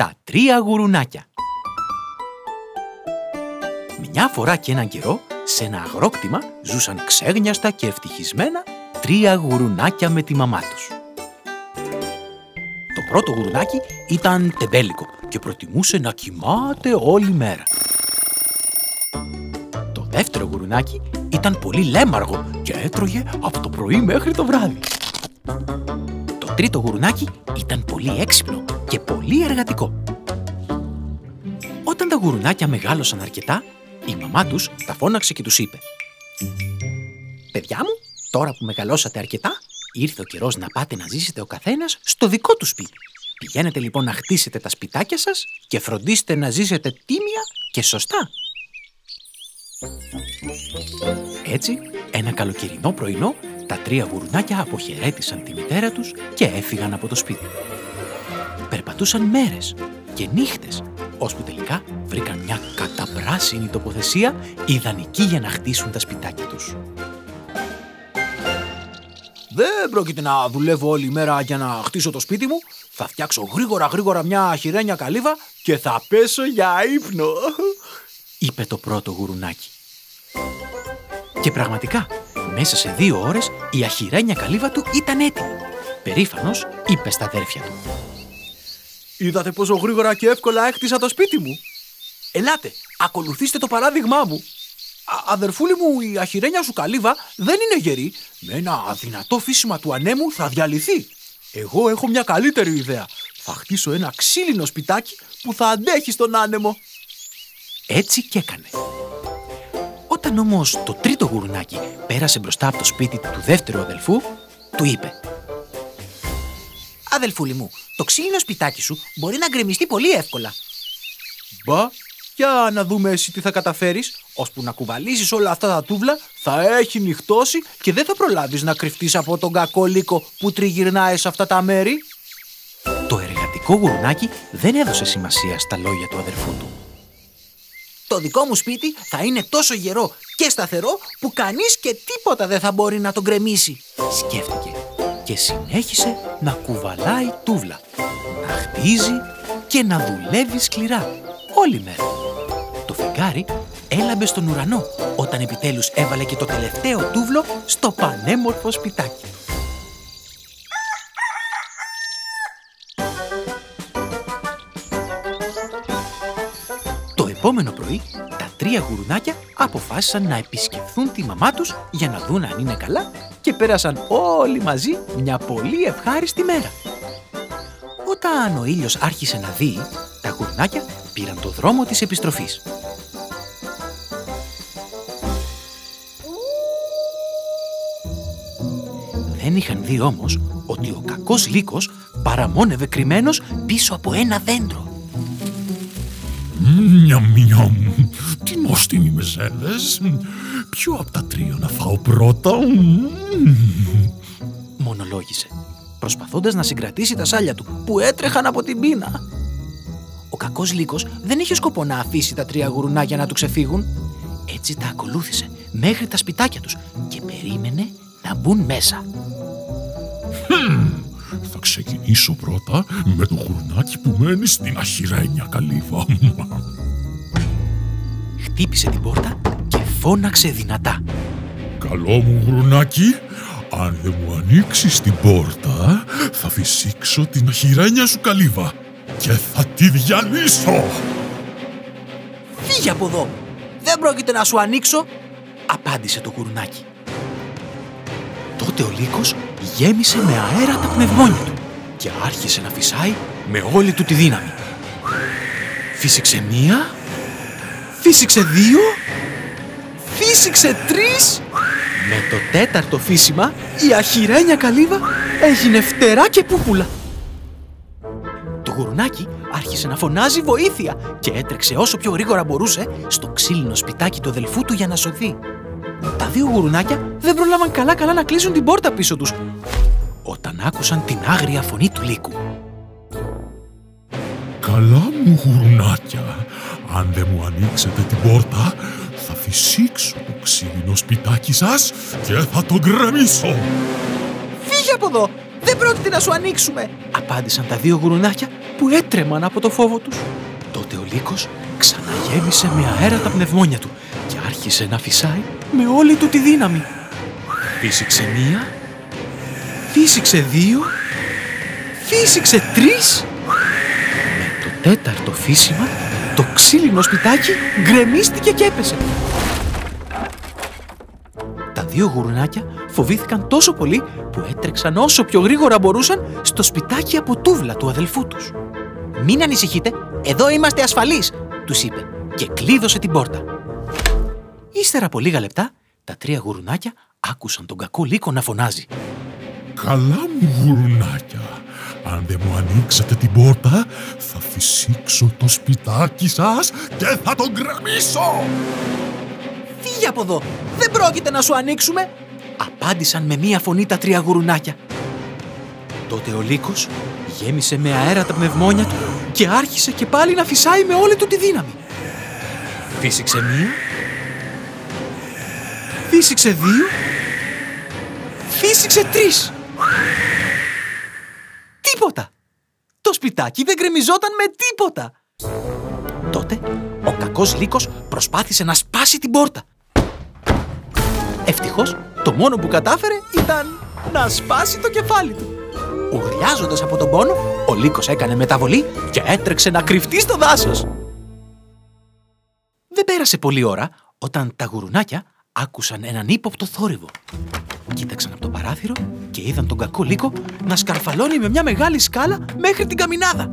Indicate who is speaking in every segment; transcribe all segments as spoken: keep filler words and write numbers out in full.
Speaker 1: Τα τρία γουρουνάκια. Μια φορά και έναν καιρό, σε ένα αγρόκτημα ζούσαν ξέγνιαστα και ευτυχισμένα τρία γουρουνάκια με τη μαμά τους. Το πρώτο γουρουνάκι ήταν τεμπέλικο και προτιμούσε να κοιμάται όλη μέρα. Το δεύτερο γουρουνάκι ήταν πολύ λέμαργο και έτρωγε από το πρωί μέχρι το βράδυ. Το τρίτο γουρουνάκι ήταν πολύ έξυπνο και πολύ εργατικό. Όταν τα γουρουνάκια μεγάλωσαν αρκετά, η μαμά τους τα φώναξε και τους είπε: «Παιδιά μου, τώρα που μεγαλώσατε αρκετά, ήρθε ο καιρός να πάτε να ζήσετε ο καθένας στο δικό του σπίτι. Πηγαίνετε λοιπόν να χτίσετε τα σπιτάκια σας και φροντίστε να ζήσετε τίμια και σωστά». Έτσι, ένα καλοκαιρινό πρωινό, τα τρία γουρουνάκια αποχαιρέτησαν τη μητέρα τους και έφυγαν από το σπίτι. Περπατούσαν μέρες και νύχτες, ώσπου τελικά βρήκαν μια καταπράσινη τοποθεσία ιδανική για να χτίσουν τα σπιτάκια τους. «Δεν πρόκειται να δουλεύω όλη μέρα για να χτίσω το σπίτι μου. Θα φτιάξω γρήγορα γρήγορα μια χοιρένια καλύβα και θα πέσω για ύπνο», είπε το πρώτο γουρουνάκι. Και πραγματικά, μέσα σε δύο ώρες η αχοιρένια καλύβα του ήταν έτοιμη. Περήφανος είπε στα αδέρφια του: «Είδατε πόσο γρήγορα και εύκολα έκτισα το σπίτι μου. Ελάτε, ακολουθήστε το παράδειγμά μου. Α, αδερφούλη μου, η αχοιρένια σου καλύβα δεν είναι γερή. Με ένα αδυνατό φύσιμα του ανέμου θα διαλυθεί. Εγώ έχω μια καλύτερη ιδέα. Θα χτίσω ένα ξύλινο σπιτάκι που θα αντέχει στον άνεμο». Έτσι κι έκανε. Όταν όμως το τρίτο γουρουνάκι πέρασε μπροστά από το σπίτι του δεύτερου αδελφού, του είπε: «Αδελφούλη μου, το ξύλινο σπιτάκι σου μπορεί να γκρεμιστεί πολύ εύκολα». «Μπα, για να δούμε εσύ τι θα καταφέρεις. Ώσπου να κουβαλήσεις όλα αυτά τα τούβλα θα έχει νυχτώσει και δεν θα προλάβεις να κρυφτείς από τον κακό λύκο που τριγυρνάει σε αυτά τα μέρη». Το εργατικό γουρουνάκι δεν έδωσε σημασία στα λόγια του αδερφού του. «Το δικό μου σπίτι θα είναι τόσο γερό και σταθερό που κανείς και τίποτα δεν θα μπορεί να τον γκρεμίσει», σκέφτηκε και συνέχισε να κουβαλάει τούβλα, να χτίζει και να δουλεύει σκληρά όλη μέρα. Το φεγγάρι έλαμπε στον ουρανό όταν επιτέλους έβαλε και το τελευταίο τούβλο στο πανέμορφο σπιτάκι. Το επόμενο πρωί, τα τρία γουρουνάκια αποφάσισαν να επισκεφθούν τη μαμά τους για να δουν αν είναι καλά και πέρασαν όλοι μαζί μια πολύ ευχάριστη μέρα. Όταν ο ήλιος άρχισε να δύει, τα γουρουνάκια πήραν το δρόμο της επιστροφής. Δεν είχαν δει όμως ότι ο κακός λύκος παραμόνευε κρυμμένος πίσω από ένα δέντρο.
Speaker 2: Μιαμ, μιαμ, τι νόστιμοι μεζέδες. Ποιο από τα τρία να φάω πρώτα?
Speaker 1: Μονολόγησε, προσπαθώντας να συγκρατήσει τα σάλια του που έτρεχαν από την πείνα. Ο κακός λύκος δεν είχε σκοπό να αφήσει τα τρία γουρουνάκια να του ξεφύγουν. Έτσι τα ακολούθησε μέχρι τα σπιτάκια τους και περίμενε να μπουν μέσα.
Speaker 2: Θα ξεκινήσω πρώτα με το γουρουνάκι που μένει στην αχοιρένια καλύβα.
Speaker 1: Χτύπησε την πόρτα και φώναξε δυνατά:
Speaker 2: «Καλό μου γουρουνάκι, αν δεν μου ανοίξεις την πόρτα, θα φυσήξω την αχοιρένια σου καλύβα και θα τη διαλύσω».
Speaker 1: «Φύγε από εδώ! Δεν πρόκειται να σου ανοίξω», απάντησε το γουρουνάκι. Τότε ο λύκος γέμισε με αέρα τα πνευμόνια του και άρχισε να φυσάει με όλη του τη δύναμη. Φύσηξε μία, φύσηξε δύο, φύσηξε τρεις. Με το τέταρτο φύσιμα η αχοιρένια καλύβα έγινε φτερά και πούπουλα. Το γουρουνάκι άρχισε να φωνάζει βοήθεια και έτρεξε όσο πιο γρήγορα μπορούσε στο ξύλινο σπιτάκι του αδελφού του για να σωθεί. Τα δύο γουρουνάκια δεν πρόλαβαν καλά-καλά να κλείσουν την πόρτα πίσω τους όταν άκουσαν την άγρια φωνή του λύκου.
Speaker 2: «Καλά μου γουρουνάκια, αν δεν μου ανοίξετε την πόρτα, θα φυσήξω το ξύλινο σπιτάκι σας και θα το γκρεμίσω».
Speaker 1: «Φύγε από εδώ! δεν πρόκειται να σου ανοίξουμε», απάντησαν τα δύο γουρουνάκια που έτρεμαν από το φόβο τους. Τότε ο Λύκος ξαναγέμισε με αέρα τα πνευμόνια του και άρχισε να φυσάει με όλη του τη δύναμη. Φύσηξε μία, φύσηξε δύο, φύσηξε τρεις. Με το τέταρτο φύσιμα το ξύλινο σπιτάκι γκρεμίστηκε και έπεσε. Τα δύο γουρουνάκια φοβήθηκαν τόσο πολύ που έτρεξαν όσο πιο γρήγορα μπορούσαν στο σπιτάκι από τούβλα του αδελφού τους. «Μην ανησυχείτε, εδώ είμαστε ασφαλείς», τους είπε και κλείδωσε την πόρτα. Ύστερα από λίγα λεπτά, τα τρία γουρουνάκια άκουσαν τον κακό Λύκο να φωνάζει.
Speaker 2: «Καλά μου γουρουνάκια, αν δεν μου ανοίξετε την πόρτα, θα φυσήξω το σπιτάκι σας και θα τον γκρεμίσω!»
Speaker 1: «Φύγε από εδώ, δεν πρόκειται να σου ανοίξουμε», απάντησαν με μία φωνή τα τρία γουρουνάκια. Τότε ο Λύκος γέμισε με αέρα τα πνευμόνια του και άρχισε και πάλι να φυσάει με όλη του τη δύναμη. Φύσηξε μία, φύσηξε δύο, φύσηξε τρεις. Τίποτα! Το σπιτάκι δεν γκρεμιζόταν με τίποτα. Τότε ο κακός Λύκος προσπάθησε να σπάσει την πόρτα. Ευτυχώς το μόνο που κατάφερε ήταν να σπάσει το κεφάλι του. Ουρλιάζοντας από τον πόνο, ο Λύκος έκανε μεταβολή και έτρεξε να κρυφτεί στο δάσος. Δεν πέρασε πολλή ώρα όταν τα γουρουνάκια άκουσαν έναν ύποπτο θόρυβο. Κοίταξαν από το παράθυρο και είδαν τον κακό Λύκο να σκαρφαλώνει με μια μεγάλη σκάλα μέχρι την καμινάδα.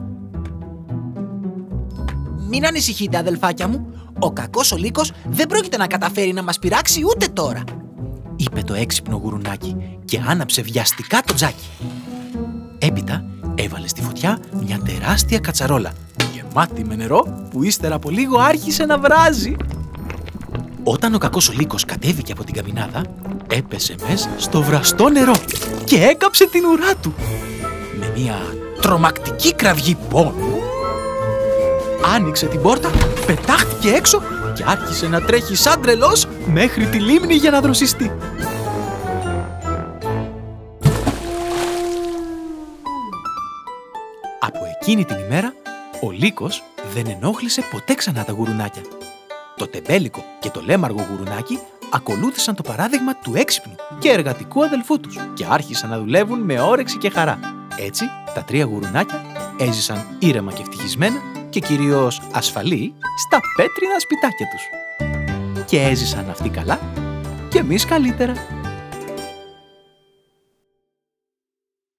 Speaker 1: «Μην ανησυχείτε, αδελφάκια μου, ο κακός ο Λύκος δεν πρόκειται να καταφέρει να μας πειράξει ούτε τώρα», είπε το έξυπνο γουρουνάκι και άναψε βιαστικά το τζάκι. Έπειτα έβαλε στη φωτιά μια τεράστια κατσαρόλα γεμάτη με νερό που ύστερα από λίγο άρχισε να βράζει. Όταν ο κακός ο Λύκος κατέβηκε από την καμινάδα, έπεσε μέσα στο βραστό νερό και έκαψε την ουρά του. Με μια τρομακτική κραυγή πόνου, άνοιξε την πόρτα, πετάχτηκε έξω και άρχισε να τρέχει σαν τρελός μέχρι τη λίμνη για να δροσιστεί. Από εκείνη την ημέρα, ο Λύκος δεν ενόχλησε ποτέ ξανά τα γουρουνάκια. Το τεμπέλικο και το λέμαργο γουρουνάκι ακολούθησαν το παράδειγμα του έξυπνου και εργατικού αδελφού τους και άρχισαν να δουλεύουν με όρεξη και χαρά. Έτσι, τα τρία γουρουνάκια έζησαν ήρεμα και ευτυχισμένα και κυρίως ασφαλή στα πέτρινα σπιτάκια τους. Και έζησαν αυτοί καλά και εμείς καλύτερα.